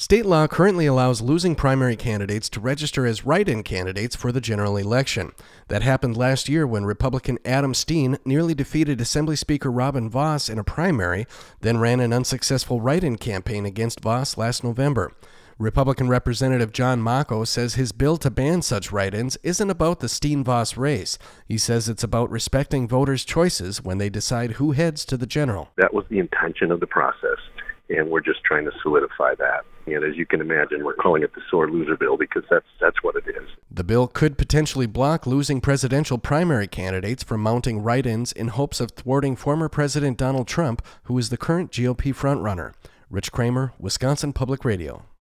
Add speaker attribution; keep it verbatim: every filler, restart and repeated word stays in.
Speaker 1: State law currently allows losing primary candidates to register as write-in candidates for the general election. That happened last year when Republican Adam Steen nearly defeated Assembly Speaker Robin Vos in a primary, then ran an unsuccessful write-in campaign against Vos last November. Republican Representative John Mocco says his bill to ban such write-ins isn't about the Steen-Vos race. He says it's about respecting voters' choices when they decide who heads to the general.
Speaker 2: That was the intention of the process, and we're just trying to solidify that. And as you can imagine, we're calling it the sore loser bill because that's that's what it is.
Speaker 1: The bill could potentially block losing presidential primary candidates from mounting write-ins in hopes of thwarting former President Donald Trump, who is the current G O P frontrunner. Rich Kramer, Wisconsin Public Radio.